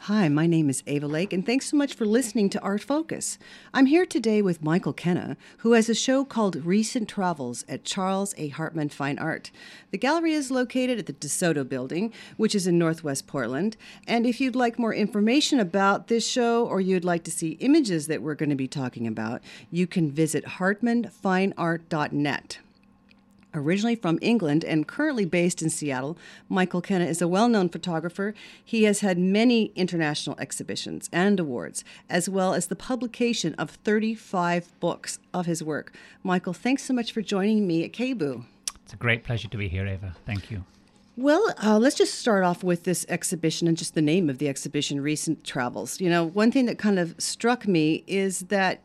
Hi, my name is Ava Lake, and thanks so much for listening to Art Focus. I'm here today with Michael Kenna, who has a show called Recent Travels at Charles A. Hartman Fine Art. The gallery is located at the DeSoto Building, which is in Northwest Portland. And if you'd like more information about this show or you'd like to see images that we're going to be talking about, you can visit hartmanfineart.net. Originally from England and currently based in Seattle, Michael Kenna is a well-known photographer. He has had many international exhibitions and awards, as well as the publication of 35 books of his work. Michael, thanks so much for joining me at KBOO. It's a great pleasure to be here, Ava. Thank you. Well, let's just start off with this exhibition and just the name of the exhibition, Recent Travels. You know, one thing that kind of struck me is that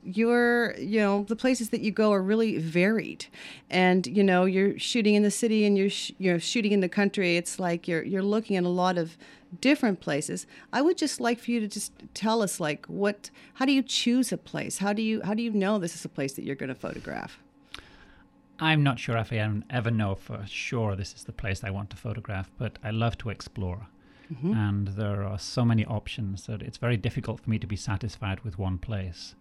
the places that you go are really varied. And, you're shooting in the city and you're shooting in the country. It's like you're looking at a lot of different places. I would just like for you to just tell us, how do you choose a place? How do you know this is a place that you're going to photograph? I'm not sure if I ever know for sure this is the place I want to photograph, but I love to explore. Mm-hmm. And there are so many options that it's very difficult for me to be satisfied with one place.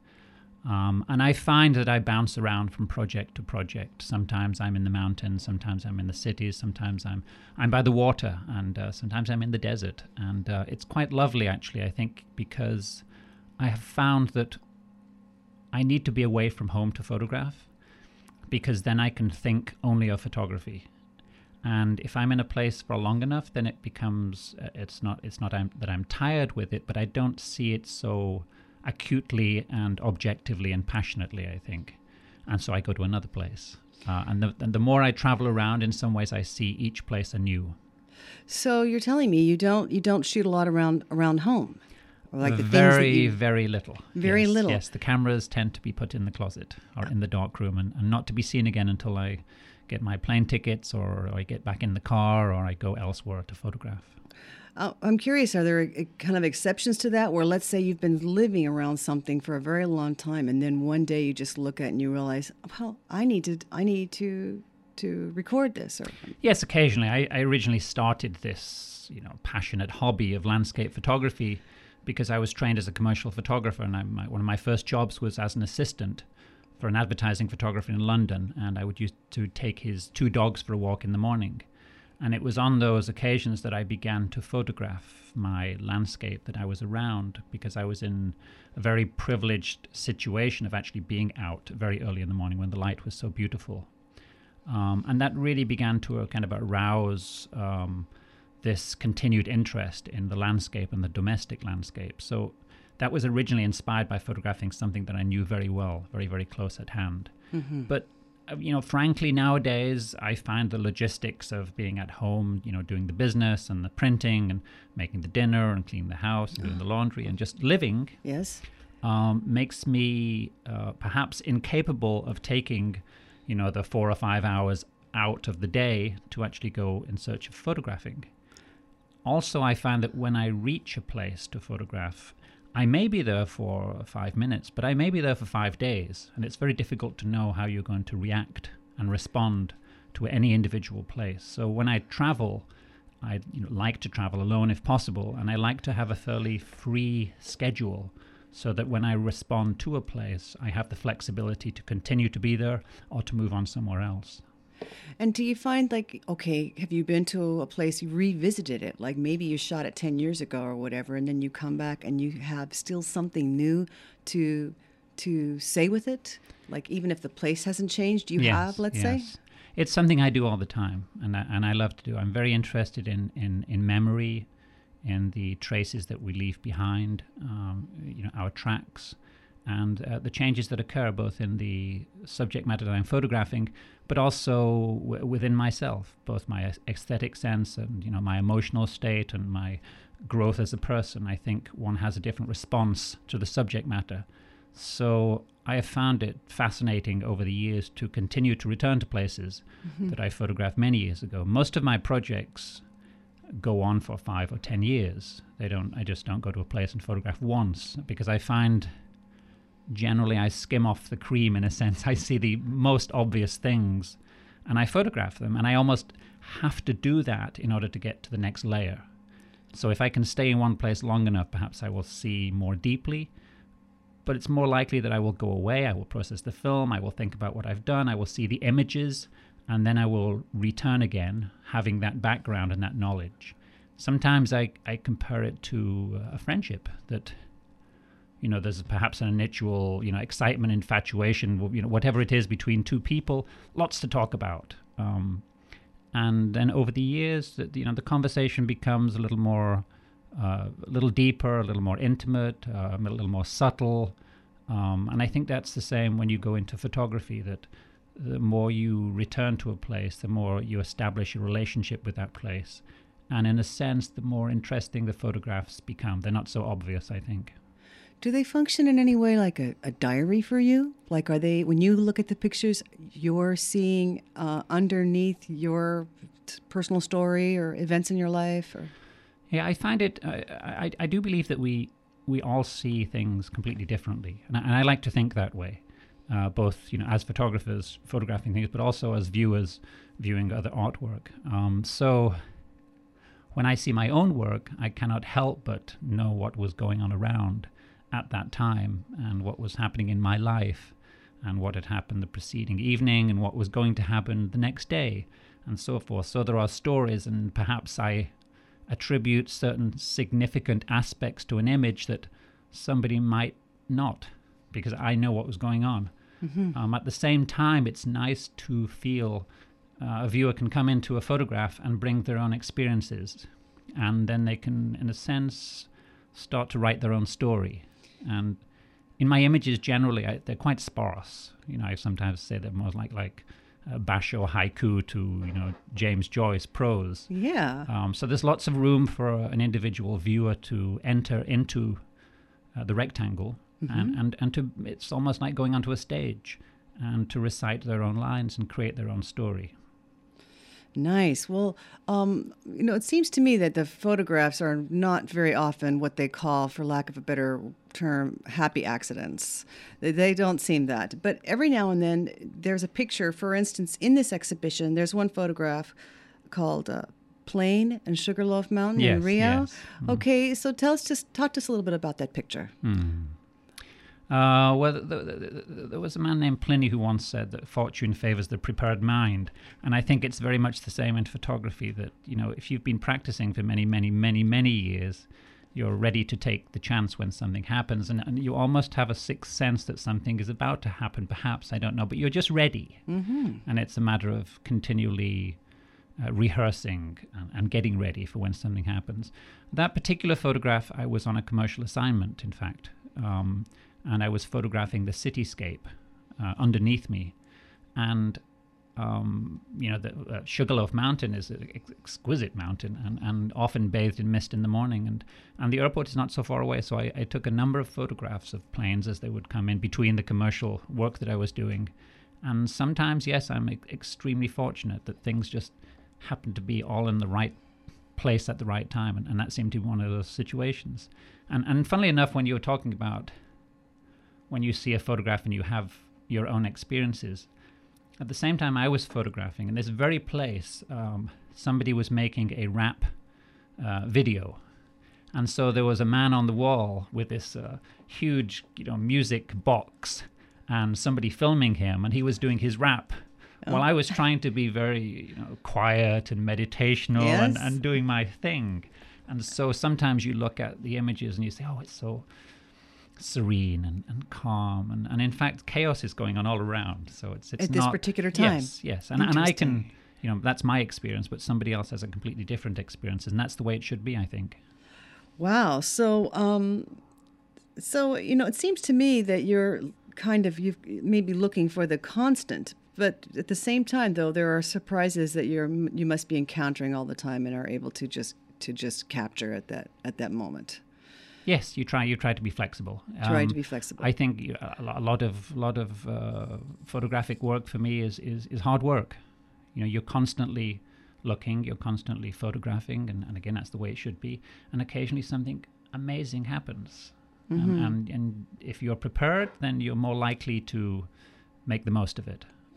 And I find that I bounce around from project to project. Sometimes I'm in the mountains, sometimes I'm in the cities, sometimes I'm by the water, and sometimes I'm in the desert. And it's quite lovely, actually, I think, because I have found that I need to be away from home to photograph, because then I can think only of photography. And if I'm in a place for long enough, then it becomes, it's not that I'm tired with it, but I don't see it so acutely and objectively and passionately, I think. And so I go to another place. And the more I travel around, in some ways I see each place anew. So you're telling me you don't shoot a lot around home? Like the very little. Very little. Yes, the cameras tend to be put in the closet or in the dark room and not to be seen again until I get my plane tickets or I get back in the car or I go elsewhere to photograph. I'm curious, are there kind of exceptions to that where, let's say, you've been living around something for a very long time and then one day you just look at it and you realize, well, I need to record this? Yes, occasionally. I originally started this passionate hobby of landscape photography because I was trained as a commercial photographer, and one of my first jobs was as an assistant for an advertising photographer in London, and I would used to take his 2 dogs for a walk in the morning. And it was on those occasions that I began to photograph my landscape that I was around, because I was in a very privileged situation of actually being out very early in the morning when the light was so beautiful. And that really began to kind of arouse this continued interest in the landscape and the domestic landscape. So that was originally inspired by photographing something that I knew very well, very, very close at hand. Mm-hmm. But, frankly, nowadays, I find the logistics of being at home, doing the business and the printing and making the dinner and cleaning the house and doing the laundry and just living, yes, makes me perhaps incapable of taking, the 4 or 5 hours out of the day to actually go in search of photographing. Also, I find that when I reach a place to photograph, I may be there for 5 minutes, but I may be there for 5 days, and it's very difficult to know how you're going to react and respond to any individual place. So when I travel, I like to travel alone if possible, and I like to have a fairly free schedule so that when I respond to a place, I have the flexibility to continue to be there or to move on somewhere else. And do you find, have you been to a place, you revisited it, like maybe you shot it 10 years ago or whatever, and then you come back and you have still something new to say with it? Like, even if the place hasn't changed, you have, let's say? It's something I do all the time, and I love to do. I'm very interested in memory, in the traces that we leave behind, our tracks, and the changes that occur both in the subject matter that I'm photographing, but also within myself, both my aesthetic sense and my emotional state and my growth as a person. I think one has a different response to the subject matter. So I have found it fascinating over the years to continue to return to places that I photographed many years ago. Most of my projects go on for 5 or 10 years. I just don't go to a place and photograph once, because I find generally I skim off the cream in a sense. I see the most obvious things and I photograph them, and I almost have to do that in order to get to the next layer. So if I can stay in one place long enough, perhaps I will see more deeply. But it's more likely that I will go away, I will process the film, I will think about what I've done, I will see the images, and then I will return again, having that background and that knowledge. Sometimes I compare it to a friendship that, there's perhaps an initial, excitement, infatuation, whatever it is between two people, lots to talk about. And then over the years, the conversation becomes a little deeper, a little more intimate, a little more subtle. And I think that's the same when you go into photography, that the more you return to a place, the more you establish a relationship with that place. And in a sense, the more interesting the photographs become. They're not so obvious, I think. Do they function in any way like a diary for you? Like, are they, when you look at the pictures, you're seeing underneath your personal story or events in your life? Or? Yeah, I find it, I do believe that we all see things completely differently. And I like to think that way, both, as photographers photographing things, but also as viewers viewing other artwork. So when I see my own work, I cannot help but know what was going on around at that time and what was happening in my life and what had happened the preceding evening and what was going to happen the next day and so forth. So there are stories, and perhaps I attribute certain significant aspects to an image that somebody might not, because I know what was going on. Mm-hmm. At the same time, it's nice to feel a viewer can come into a photograph and bring their own experiences, and then they can, in a sense, start to write their own story. And in my images, generally, they're quite sparse. I sometimes say they're more like Basho haiku to, James Joyce prose. Yeah. So there's lots of room for an individual viewer to enter into the rectangle, mm-hmm. and to, it's almost like going onto a stage and to recite their own lines and create their own story. Nice. Well, it seems to me that the photographs are not very often what they call, for lack of a better term, happy accidents. They don't seem that. But every now and then there's a picture. For instance, in this exhibition, there's one photograph called Plain and Sugarloaf Mountain in Rio. Yes. Okay, so talk to us a little bit about that picture. Well, there was a man named Pliny who once said that fortune favors the prepared mind. And I think it's very much the same in photography, that, if you've been practicing for many, many, many, many years, you're ready to take the chance when something happens. And you almost have a sixth sense that something is about to happen, perhaps, I don't know, but you're just ready. Mm-hmm. And it's a matter of continually rehearsing and getting ready for when something happens. That particular photograph, I was on a commercial assignment, in fact. And I was photographing the cityscape underneath me. And, the Sugarloaf Mountain is an exquisite mountain and often bathed in mist in the morning. And the airport is not so far away. So I took a number of photographs of planes as they would come in between the commercial work that I was doing. And sometimes, yes, I'm extremely fortunate that things just happen to be all in the right place at the right time. And that seemed to be one of those situations. And funnily enough, when you were talking about when you see a photograph and you have your own experiences, at the same time I was photographing, in this very place, somebody was making a rap video. And so there was a man on the wall with this huge, music box, and somebody filming him, and he was doing his rap. While I was trying to be very, quiet and meditational, yes, and doing my thing. And so sometimes you look at the images and you say, oh, it's so serene and calm, and in fact chaos is going on all around, so it's at this particular time. Yes and I can, that's my experience, but somebody else has a completely different experience, and that's the way it should be, I think. Wow. So it seems to me that you're you may be looking for the constant, but at the same time, though, there are surprises that you must be encountering all the time and are able to just capture at that moment. Yes, you try to be flexible. Try to be flexible. I think a lot of photographic work for me is hard work. You're constantly looking, you're constantly photographing, and again, that's the way it should be. And occasionally something amazing happens. Mm-hmm. And if you're prepared, then you're more likely to make the most of it.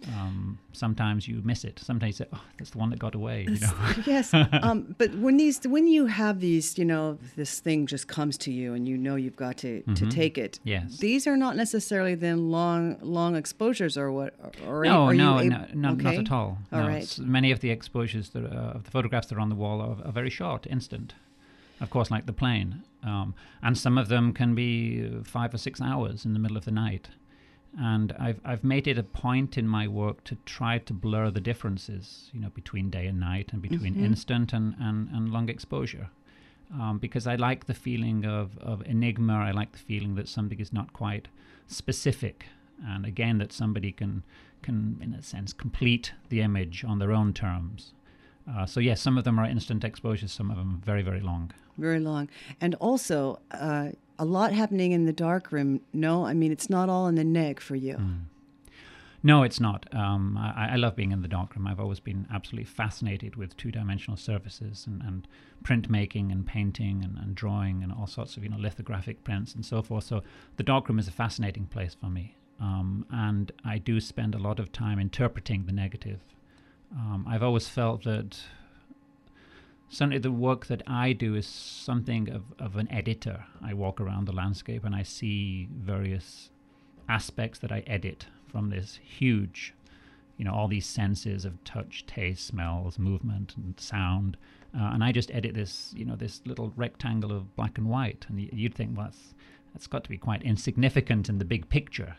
Sometimes you miss it. Sometimes you say, "Oh, that's the one that got away." You know? Yes. But when you have these, this thing just comes to you and you've got to take it. Yes. These are not necessarily then long exposures or what? Or No, are no, you not at all. All no, right. Many of the exposures of the photographs that are on the wall are very short, instant. Of course, like the plane. And some of them can be 5 or 6 hours in the middle of the night. And I've made it a point in my work to try to blur the differences, between day and night and between instant and long exposure. Because I like the feeling of enigma. I like the feeling that something is not quite specific. And again, that somebody can, in a sense, complete the image on their own terms. So yes, some of them are instant exposures, some of them are very, very long. Very long. And also, a lot happening in the darkroom. No, I mean, it's not all in the neg for you. No, it's not. I love being in the darkroom. I've always been absolutely fascinated with two-dimensional surfaces and printmaking and painting and drawing and all sorts of lithographic prints and so forth. So the darkroom is a fascinating place for me. And I do spend a lot of time interpreting the negative. I've always felt that certainly the work that I do is something of an editor. I walk around the landscape and I see various aspects that I edit from this huge, all these senses of touch, taste, smells, movement, and sound. And I just edit this, this little rectangle of black and white. And you'd think, well, that's got to be quite insignificant in the big picture.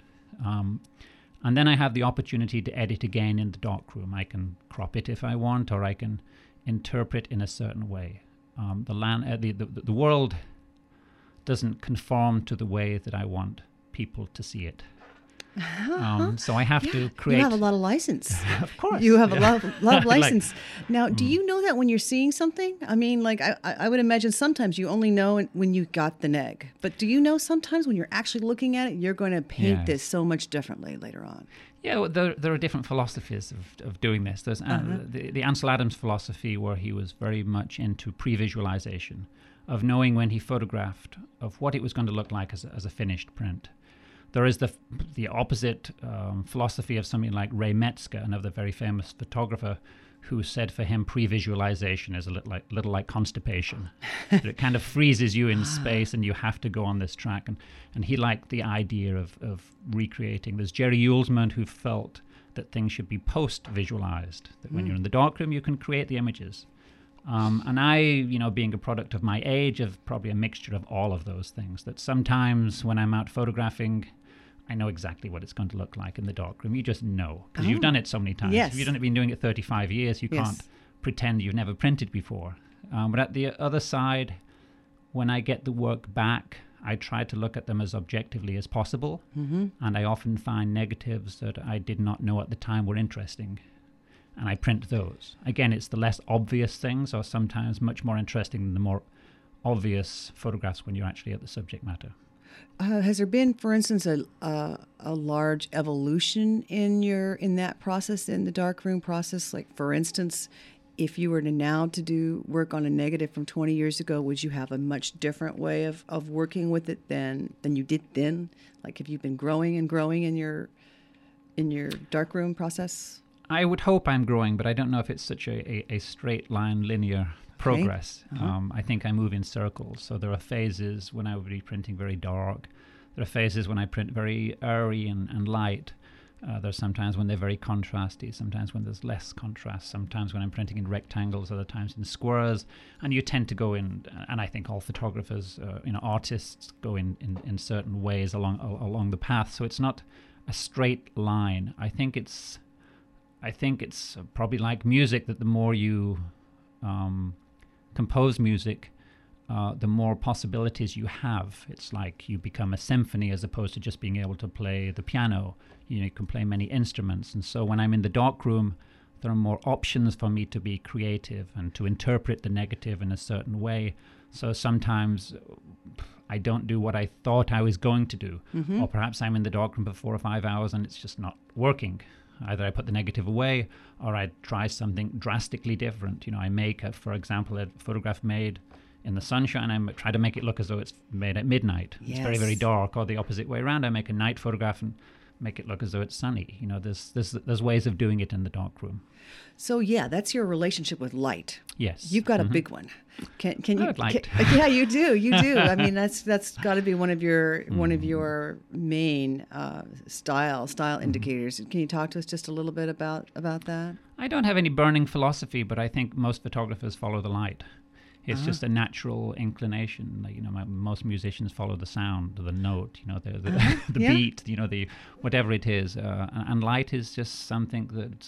And then I have the opportunity to edit again in the darkroom. I can crop it if I want, or I can interpret in a certain way. The world doesn't conform to the way that I want people to see it. So I have to create. You have a lot of license. Of course, you have a lot of license. Now, do you know that when you're seeing something? I mean, like I would imagine sometimes you only know when you got the neg. But do you know sometimes when you're actually looking at it, you're going to paint this so much differently later on? Yeah, well, there are different philosophies of doing this. There's the Ansel Adams philosophy, where he was very much into pre-visualization, of knowing when he photographed of what it was going to look like as a finished print. There is the opposite philosophy of something like Ray Metzger, another very famous photographer, who said for him pre-visualization is a little like constipation. That it kind of freezes you in space and you have to go on this track. And he liked the idea of recreating. There's Jerry Uelsmann, who felt that things should be post-visualized, that when you're in the darkroom you can create the images. And I, being a product of my age, of probably a mixture of all of those things, that sometimes when I'm out photographing, I know exactly what it's going to look like in the darkroom. You just know, because you've done it so many times. Yes. If you've been doing it 35 years, you can't pretend you've never printed before. But at the other side, when I get the work back, I try to look at them as objectively as possible. And I often find negatives that I did not know at the time were interesting. And I print those. Again, it's the less obvious things, or sometimes much more interesting than the more obvious photographs when you're actually at the subject matter. Has there been, for instance, a large evolution in that process, in the darkroom process? Like, for instance, if you were to do work on a negative from 20 years ago, would you have a much different way of working with it than you did then? Like, have you been growing and growing in your darkroom process? I would hope I'm growing, but I don't know if it's such a straight line, linear progress. I think I move in circles. So there are phases when I would be printing very dark. There are phases when I print very airy and light. There's sometimes when they're very contrasty, sometimes when there's less contrast, sometimes when I'm printing in rectangles, other times in squares. And you tend to go in, and I think all photographers, artists go in certain ways along the path. So it's not a straight line. I think it's probably like music, that the more you compose music, the more possibilities you have. It's like you become a symphony as opposed to just being able to play the piano. You can play many instruments. And so when I'm in the darkroom, there are more options for me to be creative and to interpret the negative in a certain way. So sometimes I don't do what I thought I was going to do. Or perhaps I'm in the darkroom for 4 or 5 hours and it's just not working. Either I put the negative away or I try something drastically different. I make, for example, a photograph made in the sunshine. I try to make it look as though it's made at midnight. It's very, very dark. Or the opposite way around, I make a night photograph and make it look as though it's sunny. You know, there's ways of doing it in the darkroom. So yeah, that's your relationship with light. Yes. You've got a big one. Can you? Light. Yeah, you do. You do. I mean, that's got to be one of your main style indicators. Can you talk to us just a little bit about that? I don't have any burning philosophy, but I think most photographers follow the light. It's just a natural inclination. Like, you know, most musicians follow the sound, the note, you know, the beat, you know, the whatever it is. And light is just something that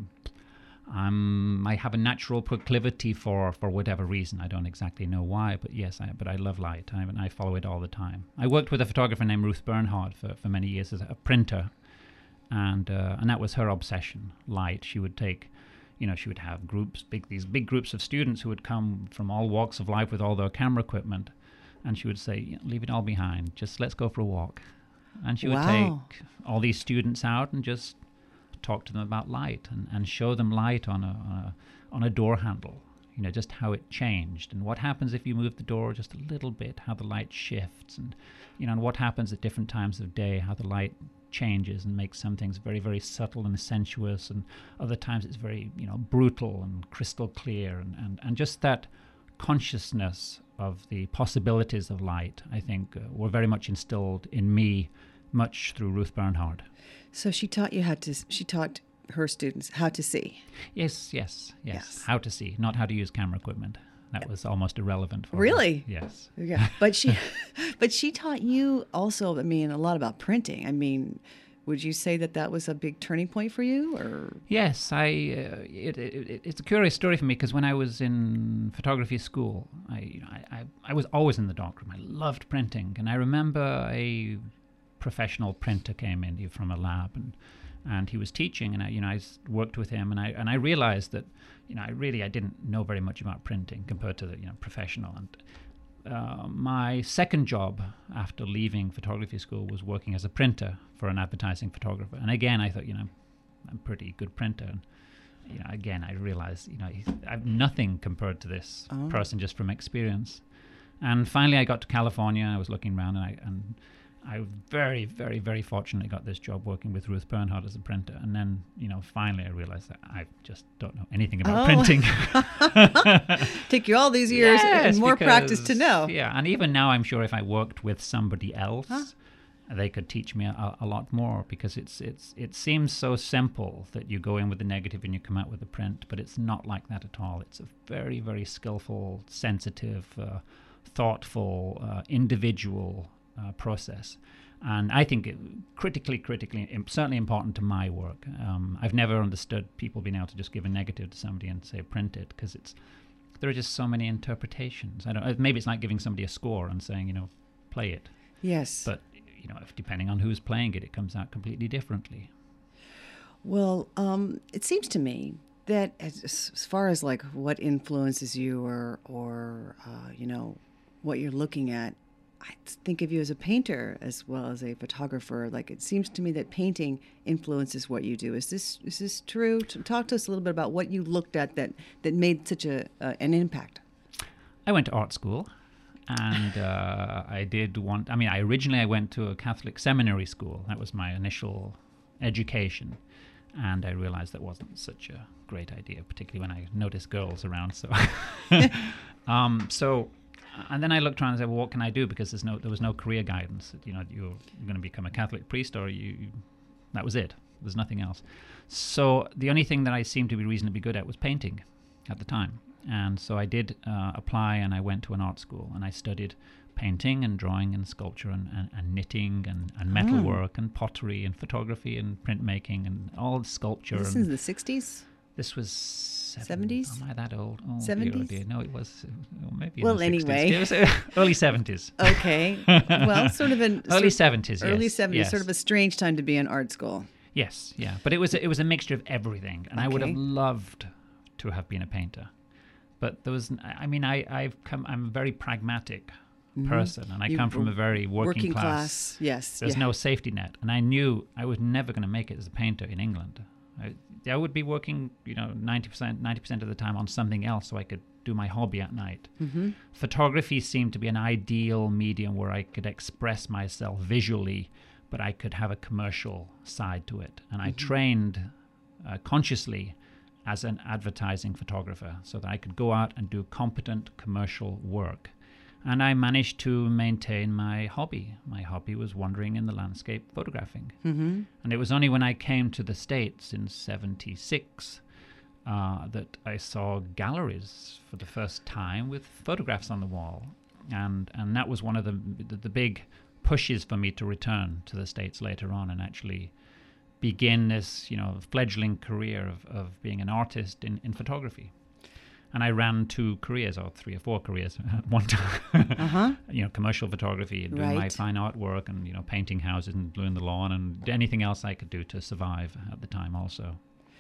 I have a natural proclivity for whatever reason. I don't exactly know why, but yes, I love light. I follow it all the time. I worked with a photographer named Ruth Bernhard for many years as a printer, and that was her obsession, light. She would take, you know, she would have these big groups of students who would come from all walks of life with all their camera equipment, and she would say, leave it all behind, just let's go for a walk. And she would take all these students out and just talk to them about light and show them light on a door handle, you know, just how it changed and what happens if you move the door just a little bit, how the light shifts, and, you know, and what happens at different times of day, how the light changes and makes some things very, very subtle and sensuous, and other times it's very, you know, brutal and crystal clear, and just that consciousness of the possibilities of light, I think, were very much instilled in me, much through Ruth Bernhard. So she taught her students how to see. Yes. How to see, not how to use camera equipment. That was almost irrelevant for Really? her. Yes. Yeah. But she taught you also, I mean, a lot about printing. I mean, would you say that was a big turning point for you, or? Yes, it's a curious story for me, because when I was in photography school, I was always in the darkroom. I loved printing, and I remember a professional printer came in from a lab, and he was teaching, and I worked with him, and I realized that, you know, I didn't know very much about printing compared to the, you know, professional. And my second job after leaving photography school was working as a printer for an advertising photographer. And again, I thought, you know, I'm a pretty good printer. And, you know, again, I realized, you know, I've nothing compared to this person just from experience. And finally, I got to California. I was looking around, and I very, very, very fortunately got this job working with Ruth Bernhard as a printer. And then, you know, finally I realized that I just don't know anything about printing. Take you all these years and more practice to know. Yeah, and even now I'm sure if I worked with somebody else, they could teach me a lot more, because it seems so simple that you go in with the negative and you come out with the print, but it's not like that at all. It's a very, very skillful, sensitive, thoughtful, individual process, and I think critically, certainly important to my work. I've never understood people being able to just give a negative to somebody and say print it, because there are just so many interpretations. Maybe it's like giving somebody a score and saying, you know, play it. Yes. But, you know, depending on who's playing it, it comes out completely differently. Well, it seems to me that as far as like what influences you, or you know, what you're looking at, I think of you as a painter as well as a photographer. Like, it seems to me that painting influences what you do. Is this true? Talk to us a little bit about what you looked at that made such an impact. I went to art school, and I originally went to a Catholic seminary school. That was my initial education, and I realized that wasn't such a great idea, particularly when I noticed girls around. So, and then I looked around and said, well, what can I do? Because there was no career guidance. You know, you're going to become a Catholic priest, or that was it. There's nothing else. So the only thing that I seemed to be reasonably good at was painting at the time. And so I did apply, and I went to an art school, and I studied painting and drawing and sculpture and knitting and metalwork and pottery and photography and printmaking and all the sculpture. This is the 60s? This was 70s? Am I that old? Oh, 70s? Dear. No, it was maybe well, in the 60s. Anyway. It was early 70s. Okay. Well, sort of an... Early 70s, Early yes. 70s, yes. Sort of a strange time to be in art school. Yes, yeah. But it was a mixture of everything. And I would have loved to have been a painter. But there was... I'm a very pragmatic person, and I come from a very working class. Yes. There's no safety net. And I knew I was never going to make it as a painter in England. I would be working, 90% of the time on something else so I could do my hobby at night. Mm-hmm. Photography seemed to be an ideal medium where I could express myself visually, but I could have a commercial side to it. And I trained consciously as an advertising photographer so that I could go out and do competent commercial work. And I managed to maintain my hobby. My hobby was wandering in the landscape photographing. Mm-hmm. And it was only when I came to the States in 76 that I saw galleries for the first time with photographs on the wall. And that was one of the big pushes for me to return to the States later on and actually begin this, fledgling career of being an artist in photography. And I ran 2 careers, or 3 or 4 careers at one time. Commercial photography and doing my fine artwork and, painting houses and doing the lawn and anything else I could do to survive at the time also.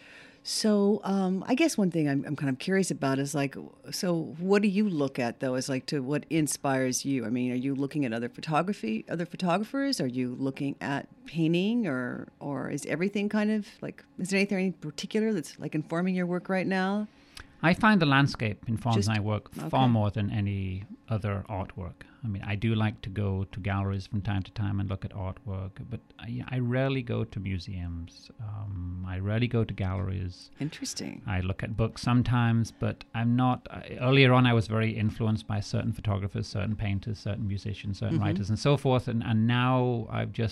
So I guess one thing I'm kind of curious about is so what do you look at though as to what inspires you? I mean, are you looking at other photographers? Are you looking at painting or is everything kind of is there anything in particular that's informing your work right now? I find the landscape informs my work far more than any other artwork. I mean, I do like to go to galleries from time to time and look at artwork, but I rarely go to museums. I rarely go to galleries. Interesting. I look at books sometimes, but I'm not... earlier on, I was very influenced by certain photographers, certain painters, certain musicians, certain writers, and so forth. And now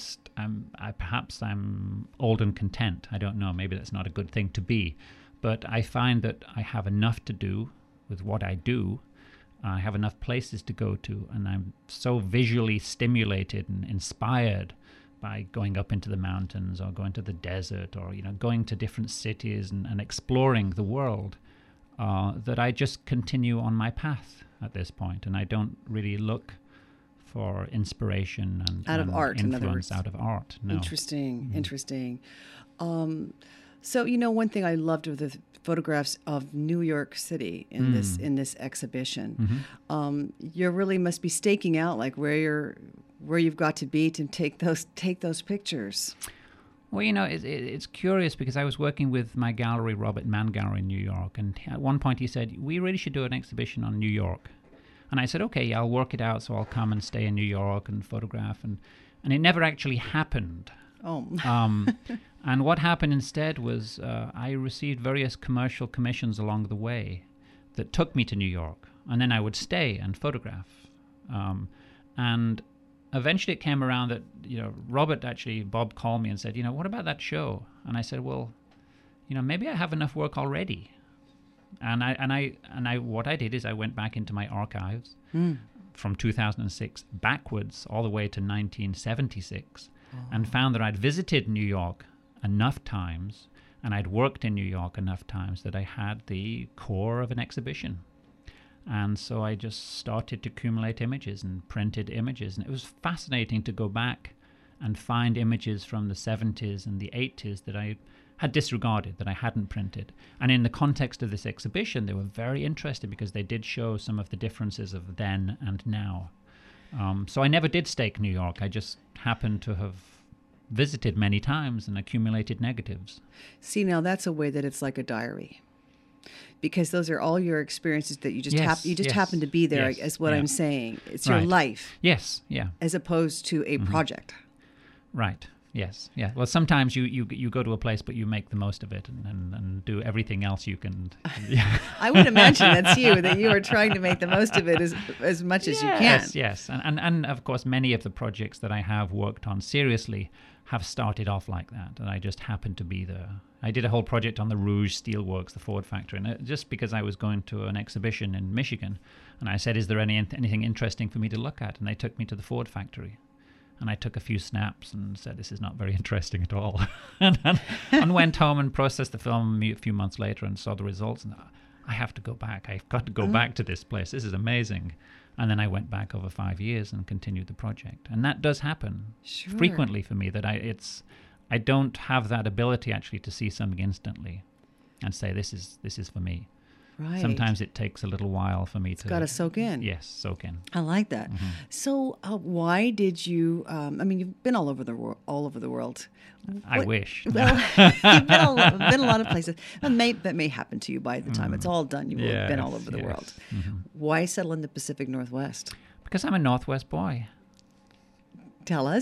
perhaps I'm old and content. I don't know. Maybe that's not a good thing to be. But I find that I have enough to do with what I do. I have enough places to go to, and I'm so visually stimulated and inspired by going up into the mountains or going to the desert or, going to different cities and exploring the world that I just continue on my path at this point. And I don't really look for inspiration and out of art, influence out of art. No. Interesting. So, one thing I loved were the photographs of New York City in this exhibition. You really must be staking out where you've got to be to take those pictures. Well, it's curious because I was working with my gallery, Robert Mann Gallery in New York, and at one point he said, we really should do an exhibition on New York. And I said, okay, yeah, I'll work it out, so I'll come and stay in New York and photograph. And it never actually happened. Oh. And what happened instead was I received various commercial commissions along the way that took me to New York. And then I would stay and photograph. And eventually it came around that, Bob called me and said, what about that show? And I said, well, maybe I have enough work already. And what I did is I went back into my archives from 2006 backwards all the way to 1976 and found that I'd visited New York enough times and I'd worked in New York enough times that I had the core of an exhibition. And so I just started to accumulate images and printed images. And it was fascinating to go back and find images from the 70s and the 80s that I had disregarded, that I hadn't printed. And in the context of this exhibition, they were very interesting because they did show some of the differences of then and now. So I never did stake New York. I just happened to have visited many times and accumulated negatives. See, now that's a way that it's like a diary. Because those are all your experiences that you just happen to be there, is what I'm saying. It's your life. Yes, yeah. As opposed to a project. Right. Yes. Yeah. Well, sometimes you go to a place, but you make the most of it and do everything else you can. I would imagine that's you, that you are trying to make the most of it as much as you can. Yes. And of course, many of the projects that I have worked on seriously have started off like that, and I just happened to be there. I did a whole project on the Rouge Steelworks, the Ford factory, and just because I was going to an exhibition in Michigan, and I said, is there anything interesting for me to look at? And they took me to the Ford factory. And I took a few snaps and said, this is not very interesting at all. and went home and processed the film a few months later and saw the results. And I have to go back. I've got to go back to this place. This is amazing. And then I went back over 5 years and continued the project. And that does happen frequently for me, that I don't have that ability actually to see something instantly and say, this is for me. Right. Sometimes it takes a little while for me It's got to soak in. Yes, soak in. I like that. Mm-hmm. So, why did you? You've been all over the world. I wish. Well, you've been a lot of places. That may happen to you by the time it's all done. You will have been all over the world. Mm-hmm. Why settle in the Pacific Northwest? Because I'm a Northwest boy. Tell us.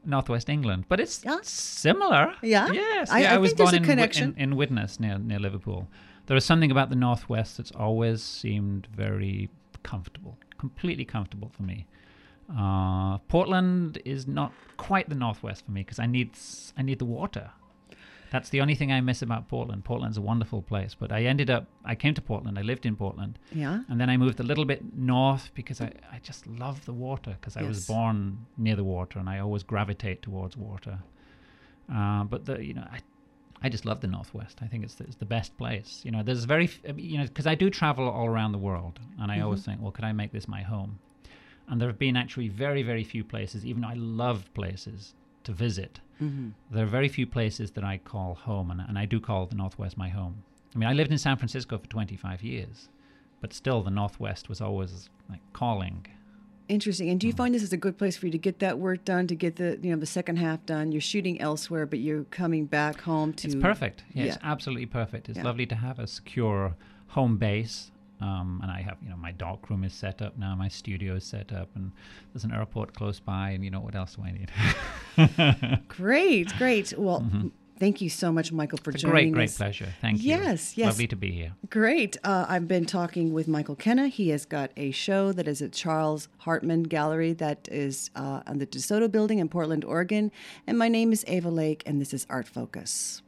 Northwest England, but it's Yeah. similar. Yeah? Yes. I was think there's born a connection. in Widnes near Liverpool. There is something about the Northwest that's always seemed very comfortable, completely comfortable for me. Portland is not quite the Northwest for me because I need the water. That's the only thing I miss about Portland. Portland's a wonderful place, but I came to Portland. I lived in Portland. Yeah. And then I moved a little bit north because I just love the water because I was Yes. born near the water and I always gravitate towards water. But I just love the Northwest. I think it's the best place. There's because I do travel all around the world and I always think, well, could I make this my home? And there have been actually very, very few places, even though I love places to visit. Mm-hmm. There are very few places that I call home, and I do call the Northwest my home. I mean, I lived in San Francisco for 25 years, but still the Northwest was always like calling. Interesting. And do you find this is a good place for you to get that work done, to get the second half done? You're shooting elsewhere, but you're coming back home to... It's perfect. Yeah, Yeah. It's absolutely perfect. It's Yeah. lovely to have a secure home base. And I have, my dark room is set up now, my studio is set up, and there's an airport close by, and what else do I need? Great. Well, thank you so much, Michael, for It's a joining great us. pleasure. Thank you. Yes. Lovely to be here. Great. I've been talking with Michael Kenna. He has got a show that is at Charles Hartman Gallery that is on the DeSoto Building in Portland, Oregon. And my name is Ava Lake, and this is Art Focus.